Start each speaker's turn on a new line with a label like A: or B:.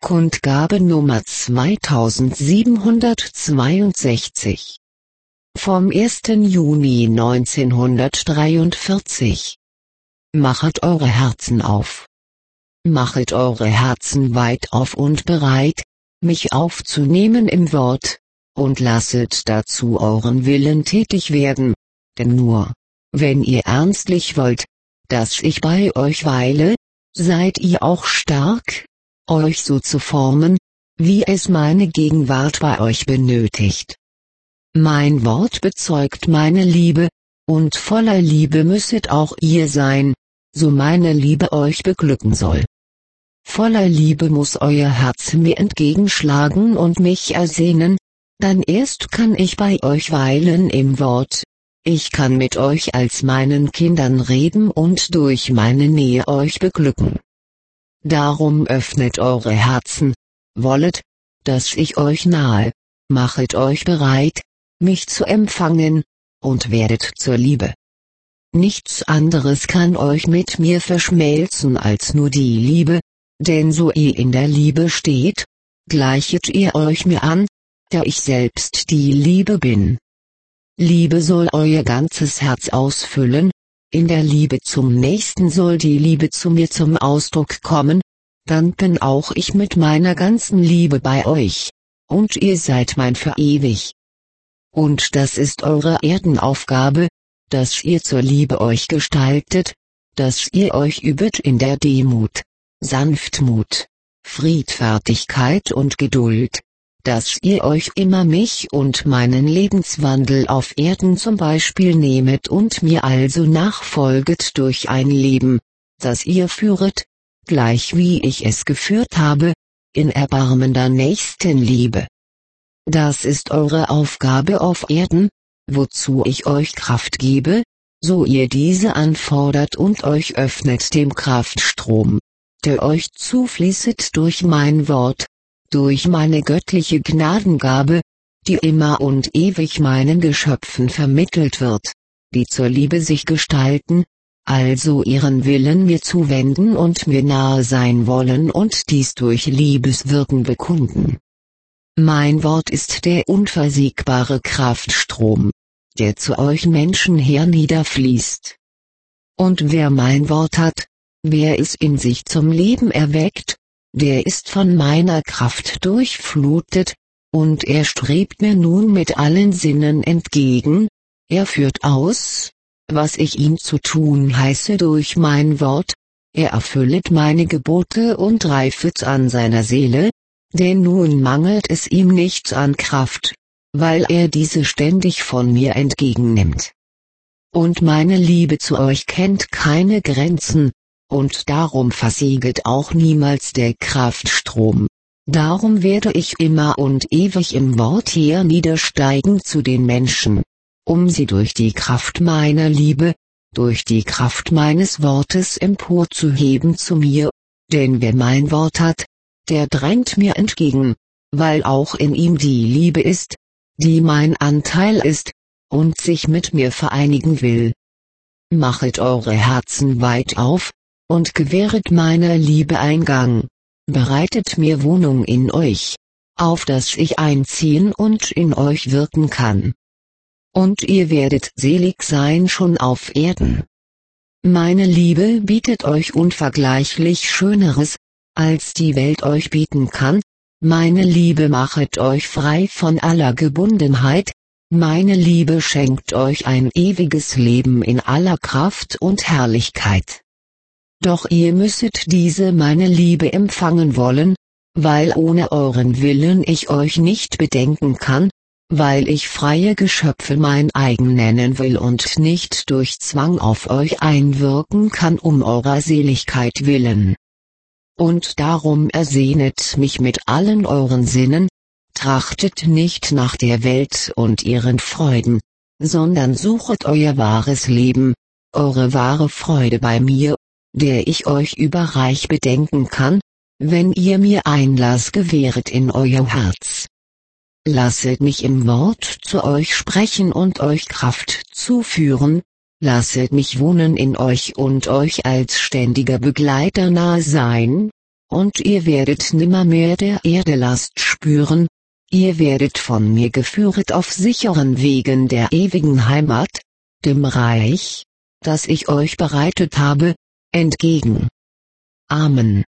A: Kundgabe Nummer 2762. Vom 1. Juni 1943. Machet eure Herzen auf. Machet eure Herzen weit auf und bereit, mich aufzunehmen im Wort, und lasset dazu euren Willen tätig werden, denn nur, wenn ihr ernstlich wollt, dass ich bei euch weile, seid ihr auch stark, euch so zu formen, wie es meine Gegenwart bei euch benötigt. Mein Wort bezeugt meine Liebe, und voller Liebe müsset auch ihr sein, so meine Liebe euch beglücken soll. Voller Liebe muss euer Herz mir entgegenschlagen und mich ersehnen, dann erst kann ich bei euch weilen im Wort, ich kann mit euch als meinen Kindern reden und durch meine Nähe euch beglücken. Darum öffnet eure Herzen, wollet, dass ich euch nahe, machet euch bereit, mich zu empfangen, und werdet zur Liebe. Nichts anderes kann euch mit mir verschmelzen als nur die Liebe, denn so ihr in der Liebe steht, gleichet ihr euch mir an, da ich selbst die Liebe bin. Liebe soll euer ganzes Herz ausfüllen, in der Liebe zum Nächsten soll die Liebe zu mir zum Ausdruck kommen, dann bin auch ich mit meiner ganzen Liebe bei euch, und ihr seid mein für ewig. Und das ist eure Erdenaufgabe, dass ihr zur Liebe euch gestaltet, dass ihr euch übet in der Demut, Sanftmut, Friedfertigkeit und Geduld, dass ihr euch immer mich und meinen Lebenswandel auf Erden zum Beispiel nehmet und mir also nachfolget durch ein Leben, das ihr führet, gleich wie ich es geführt habe, in erbarmender Nächstenliebe. Das ist eure Aufgabe auf Erden, wozu ich euch Kraft gebe, so ihr diese anfordert und euch öffnet dem Kraftstrom, der euch zufließet durch mein Wort, durch meine göttliche Gnadengabe, die immer und ewig meinen Geschöpfen vermittelt wird, die zur Liebe sich gestalten, also ihren Willen mir zuwenden und mir nahe sein wollen und dies durch Liebeswirken bekunden. Mein Wort ist der unversiegbare Kraftstrom, der zu euch Menschen herniederfließt. Und wer mein Wort hat, wer es in sich zum Leben erweckt, der ist von meiner Kraft durchflutet, und er strebt mir nun mit allen Sinnen entgegen, er führt aus, was ich ihm zu tun heiße durch mein Wort, er erfüllet meine Gebote und reifet an seiner Seele, denn nun mangelt es ihm nicht an Kraft, weil er diese ständig von mir entgegennimmt. Und meine Liebe zu euch kennt keine Grenzen, und darum versieget auch niemals der Kraftstrom. Darum werde ich immer und ewig im Wort herniedersteigen zu den Menschen, um sie durch die Kraft meiner Liebe, durch die Kraft meines Wortes emporzuheben zu mir, denn wer mein Wort hat, der drängt mir entgegen, weil auch in ihm die Liebe ist, die mein Anteil ist, und sich mit mir vereinigen will. Machet eure Herzen weit auf, und gewähret meiner Liebe Eingang, bereitet mir Wohnung in euch, auf dass ich einziehen und in euch wirken kann. Und ihr werdet selig sein schon auf Erden. Meine Liebe bietet euch unvergleichlich Schöneres, als die Welt euch bieten kann, meine Liebe machet euch frei von aller Gebundenheit, meine Liebe schenkt euch ein ewiges Leben in aller Kraft und Herrlichkeit. Doch ihr müsset diese meine Liebe empfangen wollen, weil ohne euren Willen ich euch nicht bedenken kann, weil ich freie Geschöpfe mein eigen nennen will und nicht durch Zwang auf euch einwirken kann eurer Seligkeit willen. Und darum ersehnet mich mit allen euren Sinnen, trachtet nicht nach der Welt und ihren Freuden, sondern suchet euer wahres Leben, eure wahre Freude bei mir, der ich euch überreich bedenken kann, wenn ihr mir Einlass gewähret in euer Herz. Lasset mich im Wort zu euch sprechen und euch Kraft zuführen, lasset mich wohnen in euch und euch als ständiger Begleiter nahe sein, und ihr werdet nimmermehr der Erde Last spüren, ihr werdet von mir geführet auf sicheren Wegen der ewigen Heimat, dem Reich, das ich euch bereitet habe, entgegen. Amen.